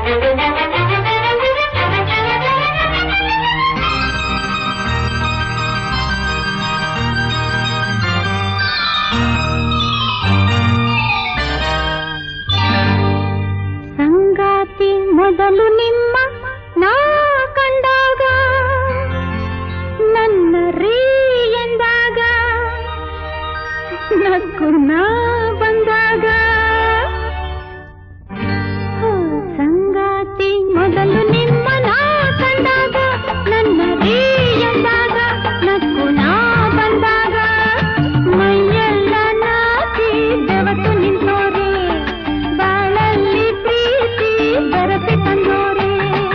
ಮೊದಲು ನಿಮ್ಮ ನಾ ಕಂಡಾಗ ನನ್ನ ರೀ ಎಂದಾಗ ನಕ್ಕು ನಾ ಬಂದಾಗ ಸಂಗಾತಿ ಮೊದಲು ನಿಮ್ಮ ನಾ ಕಂಡಾಗ ನನ್ನ ರೀ ಎಂದಾಗ ನಕ್ಕು ನಾ ಬಂದಾಗ ಮೈಯೆಲ್ಲ ನಾಚಿ ಬೆವತು ನಿಂತೋರೆ ಬಾಳಲ್ಲಿ ಪ್ರೀತಿ ಬರಪಿ ತಂದೋರೆ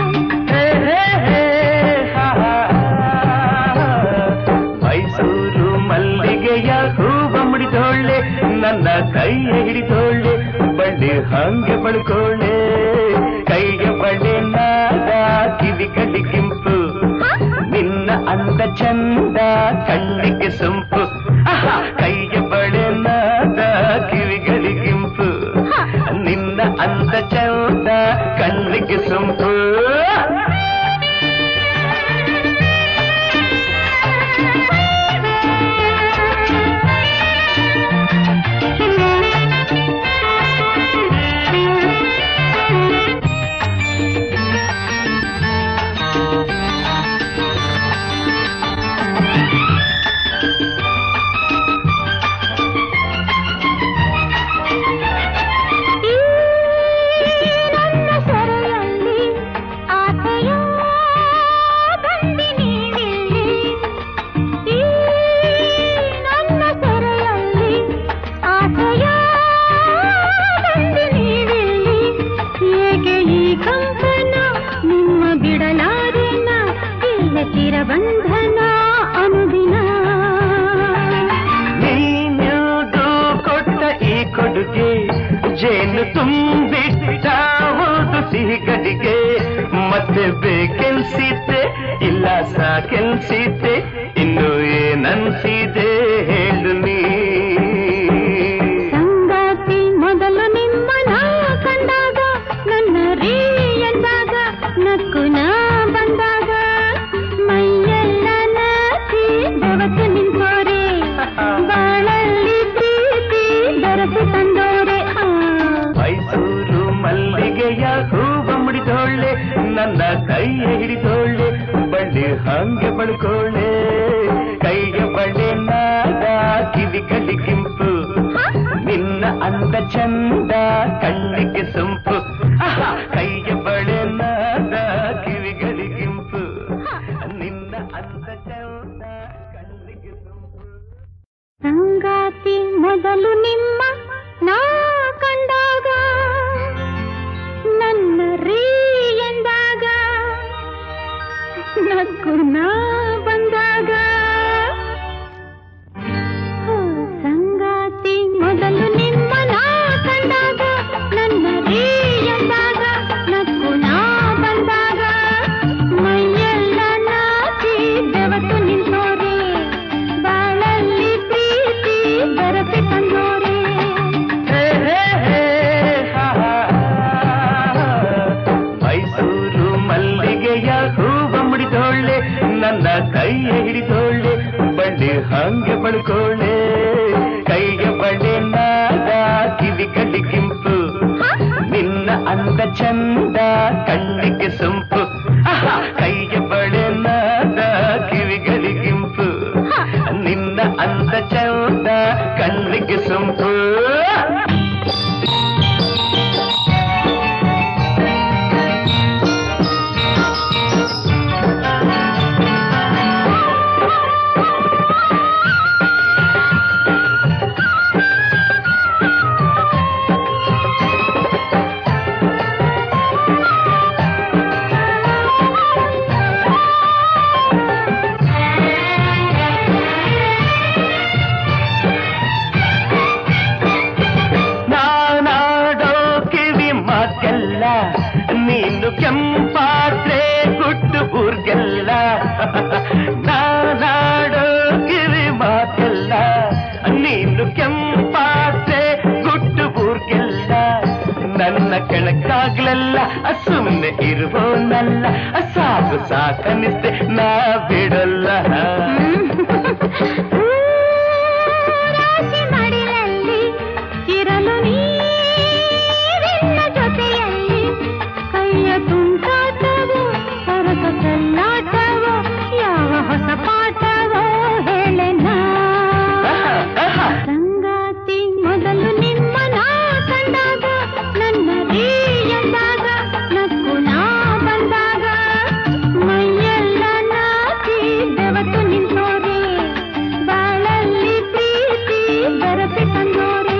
ಮೈಸೂರು ಮಲ್ಲಿಗೆಯ ಹೂವ ಮುಡಿದೋಳೆ ನನ್ನ ಕೈಯ ಹಿಡಿದೋಳೆ ಬಳ್ಳಿ ಹಂಗೆ ಬಳ್ಕೋಳೆ ಕೈಯ ಬಳ್ಳಿ ನಾದ ಕಿವಿ ಕಡಿ ಕಿಂಪು ನಿನ್ನ ಅಂದ ಚಂದ ಕಣ್ಣಿಗೆ ಸೊಂಪು ಕೈಯ ಬಳೆ ನಾದ ಕಿವಿಗಡಿ ಕಿಂಪು ನಿನ್ನ ಅಂದ ಚಂದ ಕಣ್ಣಿಗೆ ಸೊಂಪು ಬಂಧನ ಅನುದಿನ ನೀನ್ಯಾವುದು ಕೊಟ್ಟ ಈ ಕೊಡುಗೆ ಜೇನು ತುಂಬಿಟ್ಟ ಹೋದು ಸಿಹಿ ಗಡಿಗೆ ಮತ್ತೆ ಬೇಕೆನ್ಸಿದ್ದೆ ಇಲ್ಲ ಸಾಕೆನ್ಸಿದ್ದೆ ಇನ್ನು ಏನನ್ಸಿದೆ ಹೇಳು ನೀ ಸಂಗಾತಿ ಮೊದಲು ನಿಮ್ಮ ನಾ ಕಂಡಾಗ ನನ್ನ ರೀ ಎಂದಾಗ ನಕ್ಕು ನಾ ಬಂದಾಗ ಮೈಯೆಲ್ಲ ನಾಚಿ ಬೆವತು ನಿಂತೋರೆ ಬಾಳಲ್ಲಿ ಪ್ರೀತಿ ಬರಪಿ ತಂದೋರೆ ಮೈಸೂರು ಮಲ್ಲಿಗೆಯ ಹೂವ ಮುಡಿದೋಳೆ ನನ್ನ ಕೈಯ ಹಿಡಿದೋಳೆ ಬಳ್ಳಿ ಹಂಗೆ ಬಳ್ಕೋಳೆ ಕೈಯ ಬಳ್ಳಿ ನಾದ ಕಿವಿ ಕಡಿ ಕಿಂಪು ನಿನ್ನ ಅಂದ ಚಂದ ಕಣ್ಣಿಗೆ ಸೊಂಪು ಕೈಯ ಬಳೆ ನಾದ ಕಿವಿಗಡಿ ಕಿಂಪು ನಿನ್ನ ಅಂದ ಚಂದ ಕಣ್ಣಿಗೆ ಸೊಂಪು ಸಂಗಾತಿ ಮೊದಲು ನಿಮ್ಮ ನಾ ಕಂಡಾಗ ನನ್ನ ರೀ ಎಂದಾಗ ನಕ್ಕು ನಾ ಬಂದಾಗ ಸಂಗಾತಿ ಮೊದಲು ನಿಮ್ಮ ನಾ ಕಂಡಾಗ ನನ್ನ ರೀ ಎಂದಾಗ ನಕ್ಕು ನಾ ಬಂದಾಗ ಮೈಯೆಲ್ಲ ನಾಚಿ ಬೆವತು ನಿಂತೋರೆ ಬಾಳಲ್ಲಿ ಪ್ರೀತಿ ಬರಪಿ ತಂದೋರೆ ಮೈಸೂರು ಮಲ್ಲಿಗೆಯ ಹೂವ ಮುಡಿದೋಳೆ ನನ್ನ ಕೈಯ ಹಿಡಿದೋಳೆ ಬಳ್ಳಿ ಹಂಗೆ ಬಳ್ಕೋಳೆ ಕೈಯ ಬಳ್ಳಿ ನಾದ ಕಿವಿ ಕಡಿ ಕಿಂಪು ನಿನ್ನ ಅಂದ ಚಂದ ಕಣ್ಣಿಗೆ ಸೊಂಪು ಕೈಯ ಬಳೆ ನಾದ ಕಿವಿಗಡಿ ಕಿಂಪು ನಿನ್ನ ಅಂದ ಚಂದ ಕಣ್ಣಿಗೆ ಸೊಂಪು ನೀನು ಕೆಂಪಾದ್ರೆ ಗುಟ್ಟು ಊರ್ಗೆಲ್ಲ ನಾನಾಡೋ ಕಿವಿ ಮಾತೆಲ್ಲ ನೀನು ಕೆಂಪಾದ್ರೆ ಗುಟ್ಟು ಊರ್ಗೆಲ್ಲ ನನ್ನ ಕೆಳಕ ಹಗಲೆಲ್ಲ ಸುಮ್ಮನೆ ಇರುವೋನಲ್ಲ, ಸಾಕು ಸಾಕನಿಸ್ತೆ ನಾ ಬಿಡಲ್ಲ. ರಾಶಿ ಮಡಿಲಲ್ಲಿ ಇರಲು ನೀರಿನ ಜೊತೆಯಲ್ಲಿ ಕೈಯ ತುಂಟಾಟವೋ ಸರಸ ಚೆಲ್ಲಾಟವೋ ಯಾವ ಹೊಸ ಪಾಠವೋ ಹೇಳೆನ. ಸಂಗಾತಿ ಮೊದಲು ನಿಮ್ಮನ ಕಂಡಾಗ ನನ್ನ ರೀ ಎಂದಾಗ ನಕ್ಕು ನಾ ಬಂದಾಗ ಮೈಯೆಲ್ಲ ನಾಚಿ ಬೆವತು ನಿಂತೋರೆ ಬಾಳಲ್ಲಿ ಪ್ರೀತಿ ಬರಪೆ ತಂದೋರೆ.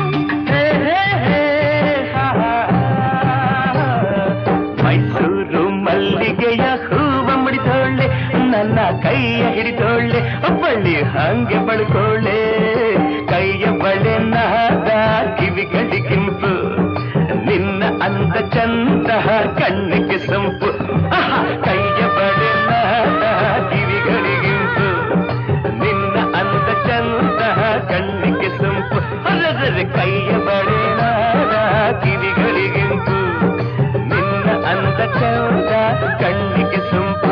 ಮೈಸೂರು ಮಲ್ಲಿಗೆಯ ಹೂವ ಮುಡಿದೋಳೆ, ನನ್ನ ಕೈಯ ಹಿಡಿದೋಳೆ, ಬಳ್ಳಿ ಹಂಗೆ ಬಳ್ಕೊಳ್ಳೆ. ಕೈಯ ಬಳೆ ನಾದ ಕಿವಿಗಳಿಗಿಂಪು, ನಿನ್ನ ಅಂದ ಚಂದ ಕಣ್ಣಿಗೆ ಸಂಪು. ಕೈಯ ಬಳೆ ನಾದ ಕಿವಿಗಳಿಗಿಂಪು, ನಿನ್ನ ಅಂದ ಚಂದ ಕಣ್ಣಿಗೆ ಸಂಪು. ಕೈಯ ಬಳೆ ನಾದ ಕಿವಿಗಳಿಗಿಂಪು, ನಿನ್ನ ಅಂದ ಚಂದ ಕಣ್ಣಿಗೆ ಸಂಪು.